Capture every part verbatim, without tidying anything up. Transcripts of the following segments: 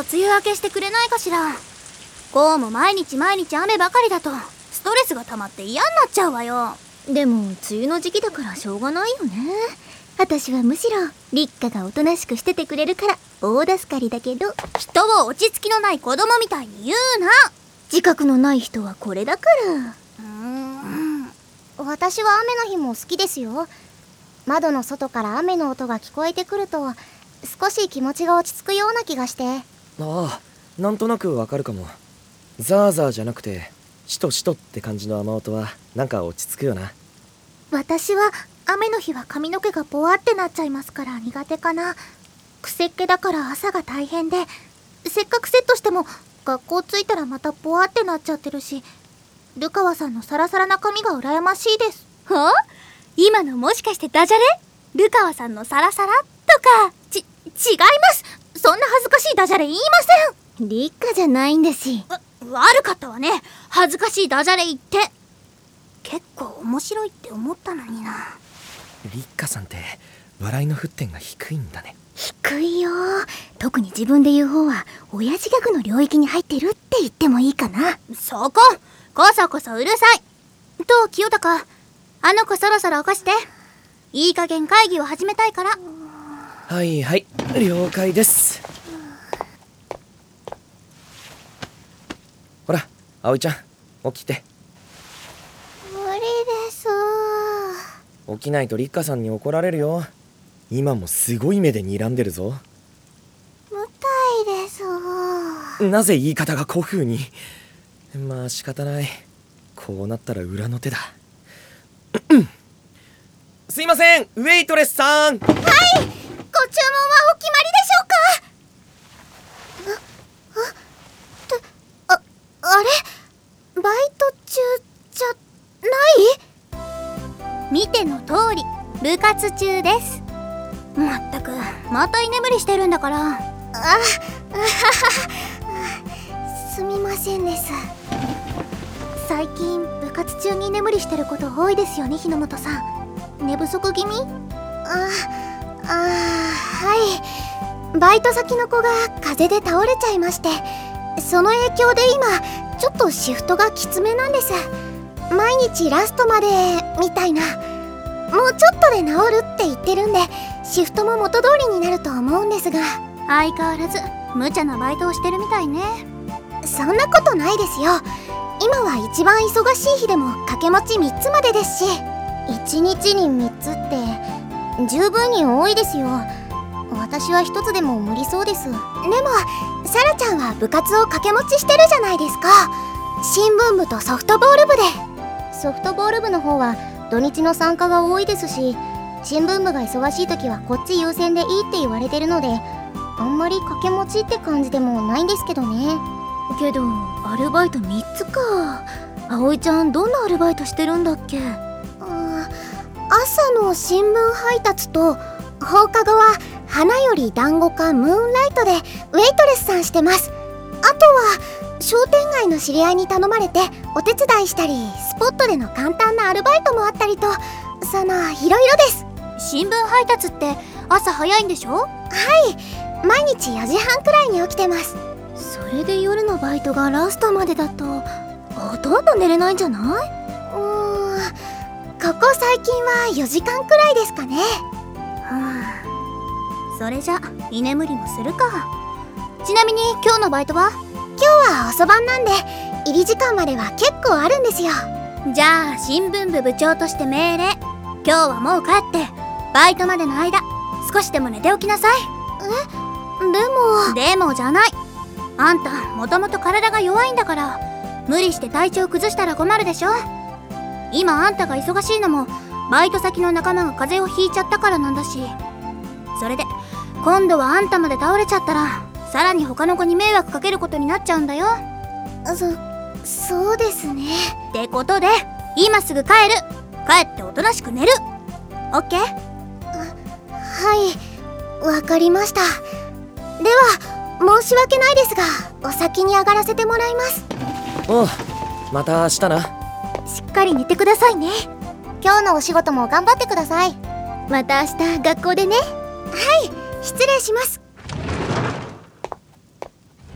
梅雨明けしてくれないかしら。こうも毎日毎日雨ばかりだとストレスが溜まって嫌になっちゃうわよ。 でも梅雨の時期だからしょうがないよね。私はむしろ立花がおとなしくしててくれるから大助かりだけど。 人を落ち着きのない子供みたいに言うな。 自覚のない人はこれだから。 うーん、私は雨の日も好きですよ。窓の外から雨の音が聞こえてくると少し気持ちが落ち着くような気がして。 ああ、なんとなくわかるかも。ザーザーじゃなくてしとしとって感じの雨音はなんか落ち着くよな。 私は雨の日は髪の毛がボワってなっちゃいますから苦手かな。くせっ気だから朝が大変で、せっかくセットしても学校着いたらまたボワってなっちゃってるし、ルカワさんのサラサラな髪が羨ましいです。 はあ？今のもしかしてダジャレ？ルカワさんのサラサラとか。ち、違います。そんな恥ずかしいダジャレ言いません。 立花じゃないんですし。 わ、悪かったわね。恥ずかしいダジャレ言って。結構面白いって思ったのにな。 立花さんって笑いの沸点が低いんだね。 低いよ。特に自分で言う方は親父ギャグの領域に入ってるって言ってもいいかな。 そここそこそうるさい。と清高、あの子そろそろ起こして。いい加減会議を始めたいから。 はいはい、了解です。ほら葵ちゃん起きて。 無理です。 起きないと立花さんに怒られるよ。今もすごい目で睨んでるぞ。 無体です。 なぜ言い方が古風に。まあ仕方ない。こうなったら裏の手だ。すいません、ウェイトレスさん。はい、ご注文はお決まりでしょうか？あ、あ、って、あ、あれ？バイト中じゃない？ 見ての通り部活中です。まったくまた居眠りしてるんだから。あ、 あはは、すみませんです。 最近部活中に居眠りしてること多いですよね、日の本さん。寝不足気味？ あ、あ、はい。バイト先の子が風邪で倒れちゃいまして、その影響で今ちょっとシフトがきつめなんです。毎日ラストまでみたいな。もうちょっとで治るって言ってるんで、シフトも元通りになると思うんですが。 相変わらず無茶なバイトをしてるみたいね。 そんなことないですよ。今は一番忙しい日でも掛け持ちみっつまでですし。いちにちにみっつって十分に多いですよ。私はひとつでも無理そうです。でもサラちゃんは部活を掛け持ちしてるじゃないですか。新聞部とソフトボール部で。ソフトボール部の方は土日の参加が多いですし、新聞部が忙しい時はこっち優先でいいって言われてるので、あんまり掛け持ちって感じでもないんですけどね。 けどアルバイトみっつか。葵ちゃんどんなアルバイトしてるんだっけ？ 朝の新聞配達と放課後は花より団子かムーンライトでウェイトレスさんしてます。あとは商店街の知り合いに頼まれてお手伝いしたり、スポットでの簡単なアルバイトもあったりと、そのいろいろです。 新聞配達って朝早いんでしょ？ はい、毎日よじはんくらいに起きてます。 それで夜のバイトがラストまでだとほとんど寝れないんじゃない？ うーん、ここ最近はよじかんくらいですかね。 はあ、それじゃ居眠りもするか。ちなみに今日のバイトは？ 今日は遅番なんで入り時間までは結構あるんですよ。 じゃあ新聞部部長として命令。今日はもう帰ってバイトまでの間少しでも寝ておきなさい。 え？でも… でもじゃない。あんたもともと体が弱いんだから、無理して体調崩したら困るでしょ。今あんたが忙しいのもバイト先の仲間が風邪をひいちゃったからなんだし。それで今度はあんたまで倒れちゃったらさらに他の子に迷惑かけることになっちゃうんだよ。 そ、そうですね。 ってことで今すぐ帰る。帰っておとなしく寝る。オッケー？ はい、わかりました。では申し訳ないですがお先に上がらせてもらいます。 おう、また明日な。 しっかり寝てくださいね。 今日のお仕事も頑張ってください。 また明日学校でね。 はい、失礼します。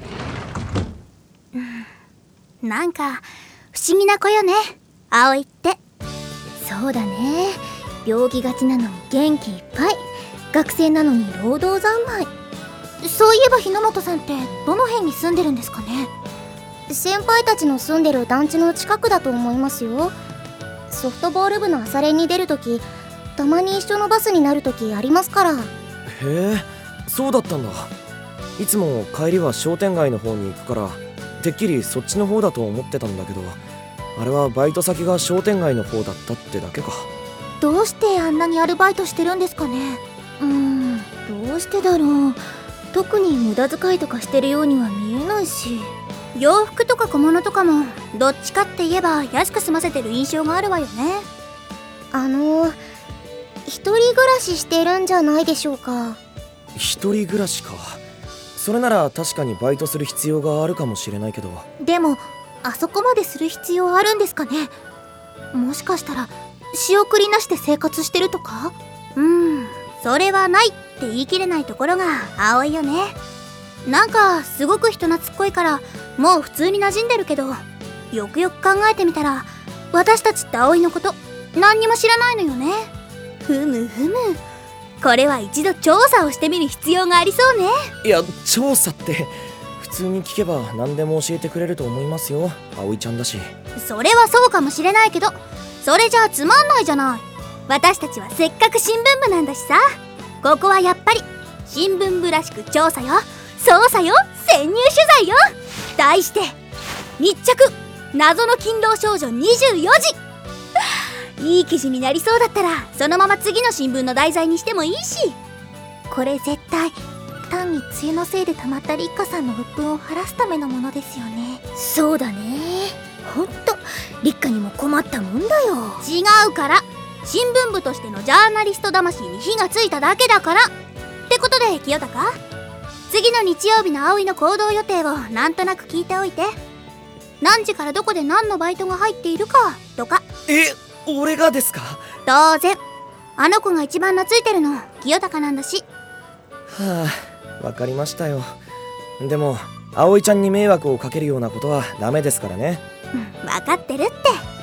なんか不思議な子よね、葵って。 そうだね。病気がちなのに元気いっぱい、学生なのに労働三昧。そういえば日の本さんってどの辺に住んでるんですかね。 先輩たちの住んでる団地の近くだと思いますよ。ソフトボール部の朝練に出るとき、たまに一緒のバスになるときありますから。へえ、そうだったんだ。いつも帰りは商店街の方に行くから、てっきりそっちの方だと思ってたんだけど、あれはバイト先が商店街の方だったってだけか。 どうしてあんなにアルバイトしてるんですかね。 うーん、どうしてだろう。特に無駄遣いとかしてるようには見えないし。 洋服とか小物とかもどっちかって言えば安く済ませてる印象があるわよね。 あの一人暮らししてるんじゃないでしょうか。 一人暮らしか。それなら確かにバイトする必要があるかもしれないけど。 でもあそこまでする必要あるんですかね。もしかしたら仕送りなしで生活してるとか。 うーん、それはないって言い切れないところが葵よね。なんかすごく人懐っこいからもう普通に馴染んでるけど、よくよく考えてみたら私たちって葵のこと何にも知らないのよね。ふむふむ、これは一度調査をしてみる必要がありそうね。 いや、調査って普通に聞けば何でも教えてくれると思いますよ、葵ちゃんだし。 それはそうかもしれないけど、それじゃあつまんないじゃない。私たちはせっかく新聞部なんだしさ。ここはやっぱり新聞部らしく調査よ、捜査よ、潜入取材よ。題して密着謎の勤労少女にじゅうよじ。いい記事になりそうだったらそのまま次の新聞の題材にしてもいいし。 これ絶対単に梅雨のせいで溜まった立花さんの鬱憤を晴らすためのものですよね。 そうだね。ほんと立花にも困ったもんだよ。 違うから、新聞部としてのジャーナリスト魂に火がついただけだから。ってことで清高、次の日曜日の葵の行動予定をなんとなく聞いておいて。何時からどこで何のバイトが入っているかとか。 え、俺がですか？ 当然、あの子が一番懐いてるの清高なんだし。 はあ、わかりましたよ。でも葵ちゃんに迷惑をかけるようなことはダメですからね。 分かってるって。